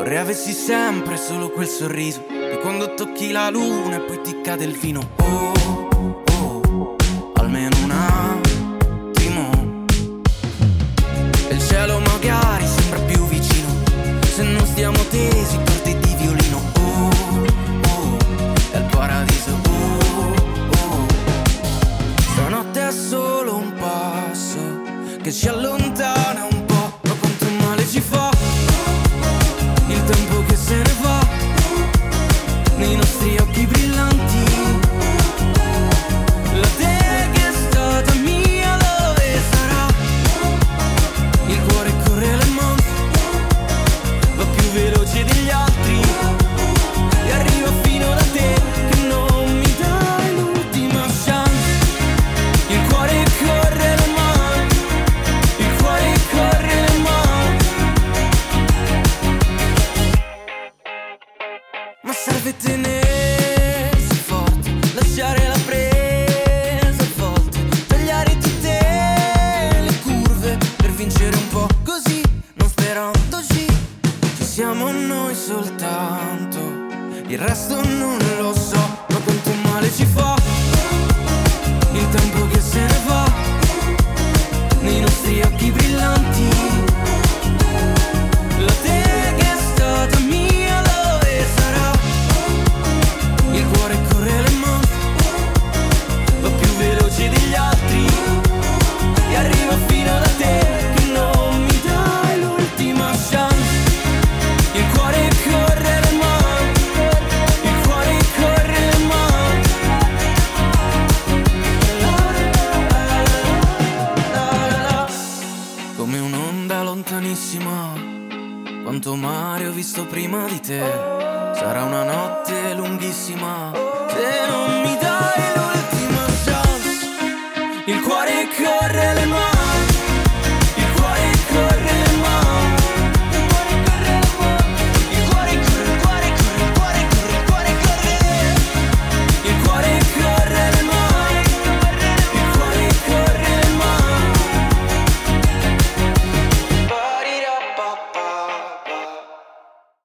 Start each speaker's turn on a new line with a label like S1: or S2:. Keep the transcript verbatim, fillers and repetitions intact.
S1: Vorrei avessi sempre solo quel sorriso di quando tocchi la luna e poi ti cade il vino. Oh, oh, almeno un attimo. E il cielo magari sembra più vicino se non stiamo tesi corti di violino. Oh, oh, è il paradiso. Oh, oh. Stanotte è solo un passo che ci allontana un po', ma quanto male ci fa il tempo che se ne va nei nostri occhi brillanti. La te che è stata mia dove sarà? Il cuore corre le mani, va più veloce degli altri e arriva fino da te che non mi dai l'ultima chance. Il cuore corre le mani, il cuore corre le mani. Ma serve tenersi forte, lasciare la presa a volte, tagliare tutte le curve per vincere un po', così non sperandoci. Ci siamo noi soltanto, il resto non lo so, ma quanto male ci fa il tempo che se ne va nei nostri occhi brillanti. La te che è stata mia dove sarà? Il cuore corre le mani, va più veloce degli altri e arriva fino da te che non mi dai l'ultima chance. Il cuore corre le mani, il cuore corre le mani. La, la, la, la. Come un'onda lontanissima, quanto mare ho visto prima di te. Sarà una notte lunghissima se non mi dai l'ultima chance. Il cuore corre le mani.